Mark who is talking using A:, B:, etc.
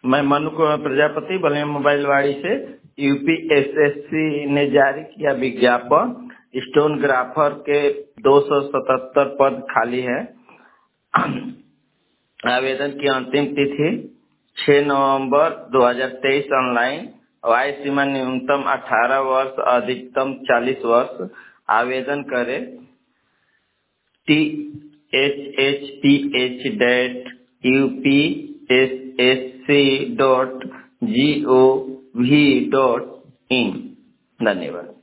A: मैं मनु कुमार प्रजापति बलिया मोबाइलवाड़ी से। यूपीएसएससी ने जारी किया विज्ञापन, स्टेनोग्राफर के 277 पद खाली है। आवेदन की अंतिम तिथि 6 नवंबर 2023। ऑनलाइन। आयु सीमा न्यूनतम 18 वर्ष, अधिकतम 40 वर्ष। आवेदन करें thhth.upssc.gov.in। धन्यवाद।